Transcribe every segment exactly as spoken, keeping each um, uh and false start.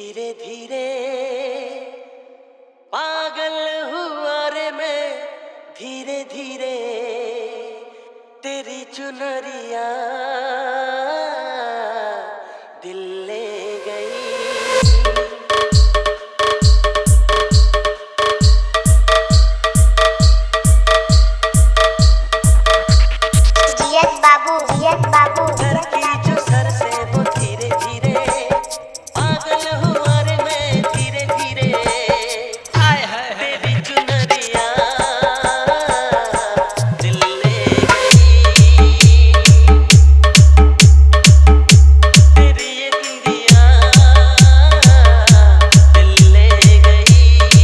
धीरे धीरे पागल हुआ रे मैं, धीरे धीरे तेरी चुनरिया दिल ले गई। Yes babu, yes babu, sir की जो सर से वो धीरे धीरे पागल हुआ रे मैं, धीरे धीरे हाय हाय तेरी चुनरिया दिल ले गई। तेरी ये बिंदिया दिल ले गई।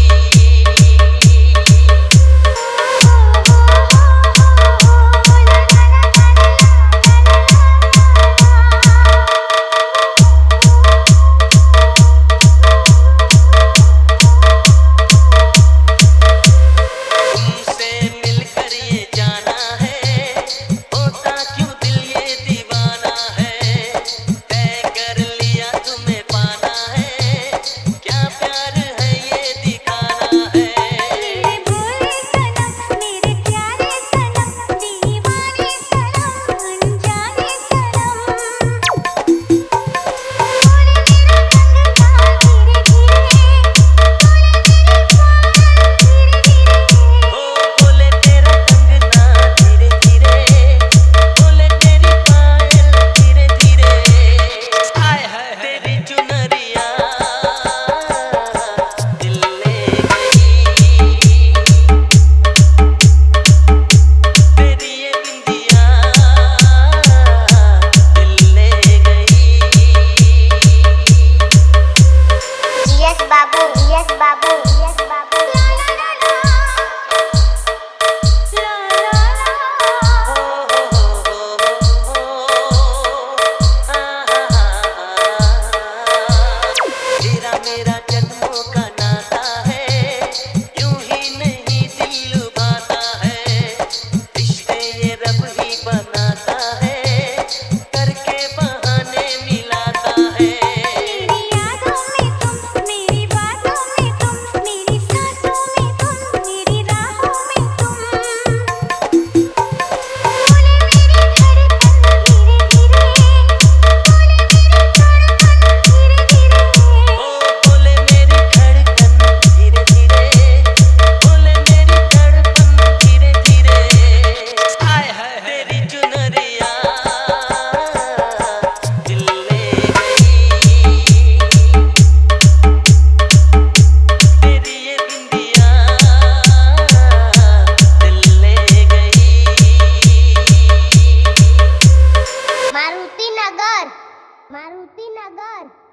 बाबू, यस बाबू, यस बाबू, तेरा मेरा जन्मों का नाता है, यूं ही नहीं दिल लुभाता है। रिश्ते ये रब ही बनाता है, करके बहाने मिलाता है। मारुति नगर, मारुति नगर।